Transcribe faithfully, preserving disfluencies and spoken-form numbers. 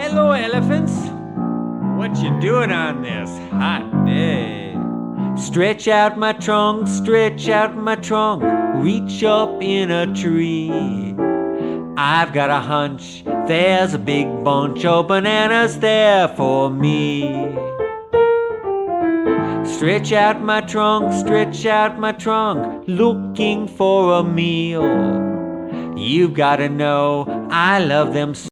Hello, elephants. What you doing on this hot day? Stretch out my trunk, stretch out my trunk, reach up in a tree. I've got a hunch, there's a big bunch of bananas there for me. Stretch out my trunk, stretch out my trunk, looking for a meal. You've got to know I love them so